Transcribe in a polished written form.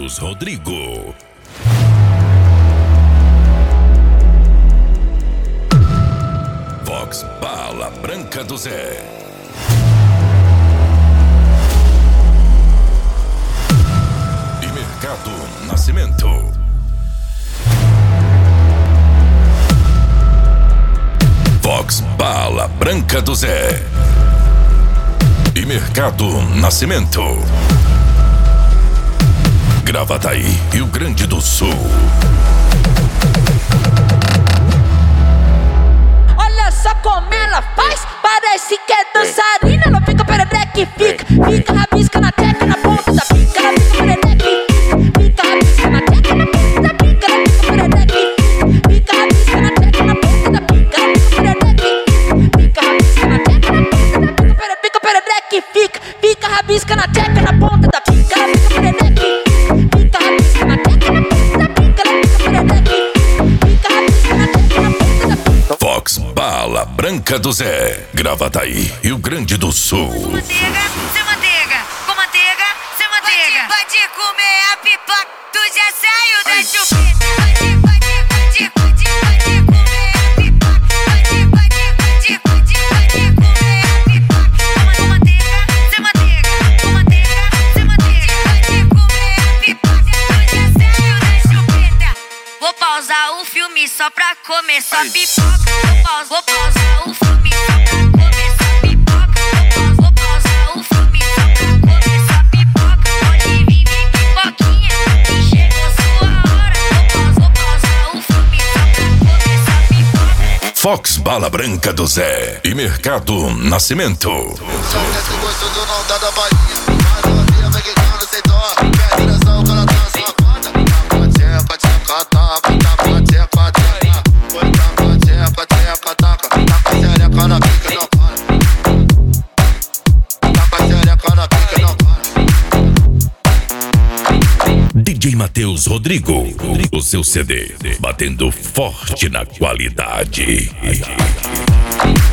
Matheus Rodrigo. Vox Bala Branca do Zé. E Mercado Nascimento. Vox Bala Branca do Zé. E Mercado Nascimento. Gravataí, Rio Grande do Sul. Olha só como ela faz, parece que é dançarina. Ela fica perereque, fica rabisca na teca, na ponta da pica. Ela fica perereque, fica rabisca na teca, na ponta da pica. Ela fica perereque, fica rabisca na teca, na ponta da pica. Ela fica perereque, fica rabisca na teca, na ponta da pica. Fica perereque, fica rabisca na teca, na ponta da pica. Ela fica perereque, fica rabisca na teca, na ponta da pica. Ela fica perereque, fica rabisca na teca, na ponta da pica. Vox Bala Branca do Zé. Gravataí, Rio Grande do Sul. Manteiga, sem manteiga, com manteiga, sem manteiga. Pode comer a pipoca, tu já saiu da chupeta. Pode comer a pipoca. Pode comer a pipoca. Com manteiga, sem manteiga, com manteiga, sem manteiga. Pode comer a pipoca, tu já saiu da chupeta. Vou pausar o filme só pra comer só pipoca. Vou pausar o filme só pra comer só pipoca. Vou pausar o filme só pra comer só pipoca. Pode vir pipoquinha que chegou sua hora. Vou pausar o filme só pra comer só pipoca. Vox Bala Branca do Zé. E Mercado Nascimento. Esse gosto do não dá da Bahia. Vai novinha, vem quicando sem dó. Quer direção quando ela dança a corda. Tcheca, tcheca, taca, taca, tcheca, tcheca. Foi taca, tcheca, tcheca, taca. Taca xereca na pica e não para. Taca xereca na pica e não para. DJ Matheus Rodrigo. O seu CD. Batendo forte na qualidade.